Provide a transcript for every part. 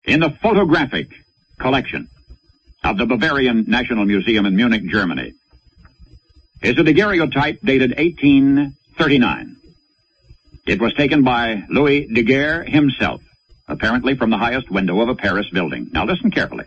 in the photographic collection of the Bavarian National Museum in Munich, Germany, is a daguerreotype dated 1839. It was taken by Louis Daguerre himself, apparently from the highest window of a Paris building. Now listen carefully.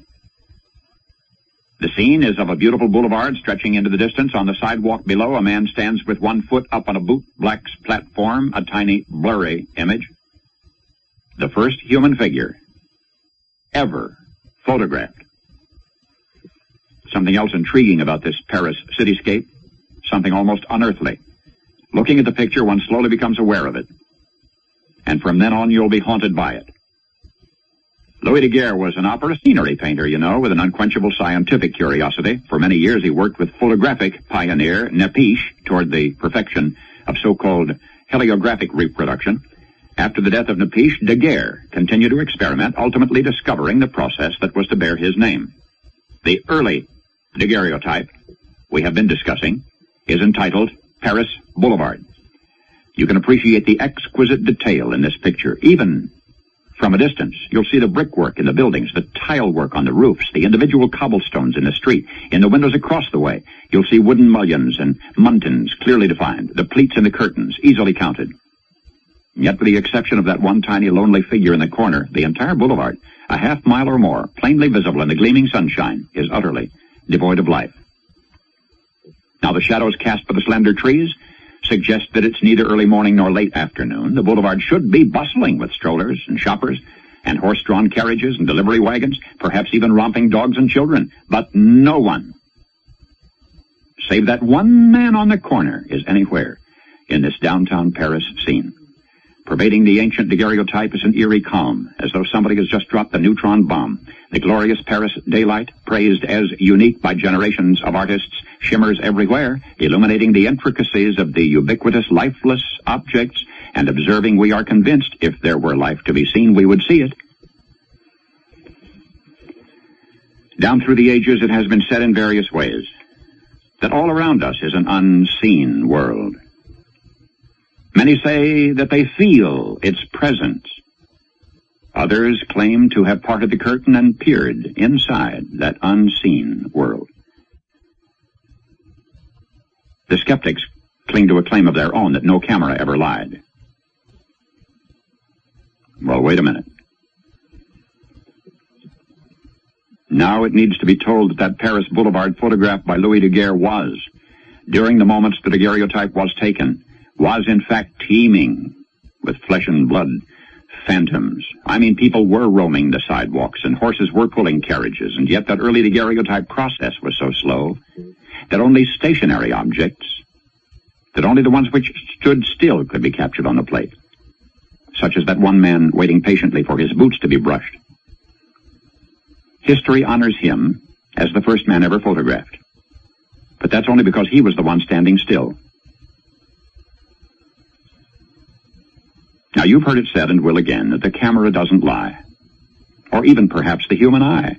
The scene is of a beautiful boulevard stretching into the distance. On the sidewalk below, a man stands with one foot up on a bootblack's platform, a tiny, blurry image. The first human figure ever photographed. Something else intriguing about this Paris cityscape, something almost unearthly. Looking at the picture, one slowly becomes aware of it. And from then on, you'll be haunted by it. Louis Daguerre was an opera scenery painter, you know, with an unquenchable scientific curiosity. For many years, he worked with photographic pioneer Nepiche toward the perfection of so-called heliographic reproduction. After the death of Nepiche, Daguerre continued to experiment, ultimately discovering the process that was to bear his name. The early daguerreotype we have been discussing is entitled Paris Boulevard. You can appreciate the exquisite detail in this picture. Even from a distance, you'll see the brickwork in the buildings, the tile work on the roofs, the individual cobblestones in the street. In the windows across the way, you'll see wooden mullions and muntins clearly defined, the pleats in the curtains easily counted. Yet with the exception of that one tiny lonely figure in the corner, the entire boulevard, a half mile or more, plainly visible in the gleaming sunshine, is utterly devoid of life. Now the shadows cast by the slender trees suggest that it's neither early morning nor late afternoon. The boulevard should be bustling with strollers and shoppers and horse-drawn carriages and delivery wagons, perhaps even romping dogs and children. But no one, save that one man on the corner, is anywhere in this downtown Paris scene. Pervading the ancient daguerreotype is an eerie calm, as though somebody has just dropped a neutron bomb. The glorious Paris daylight, praised as unique by generations of artists, shimmers everywhere, illuminating the intricacies of the ubiquitous, lifeless objects, and observing, we are convinced if there were life to be seen, we would see it. Down through the ages, it has been said in various ways that all around us is an unseen world. Many say that they feel its presence. Others claim to have parted the curtain and peered inside that unseen world. The skeptics cling to a claim of their own that no camera ever lied. Well, wait a minute. Now it needs to be told that that Paris Boulevard photographed by Louis Daguerre was, during the moments the daguerreotype was taken, was in fact teeming with flesh and blood phantoms. I mean, people were roaming the sidewalks and horses were pulling carriages, and yet that early daguerreotype process was so slow that only stationary objects, that only the ones which stood still could be captured on the plate, such as that one man waiting patiently for his boots to be brushed. History honors him as the first man ever photographed, but that's only because he was the one standing still. Now, you've heard it said, and will again, that the camera doesn't lie, or even perhaps the human eye.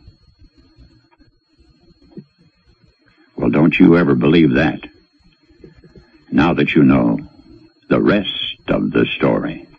Well, don't you ever believe that, now that you know the rest of the story.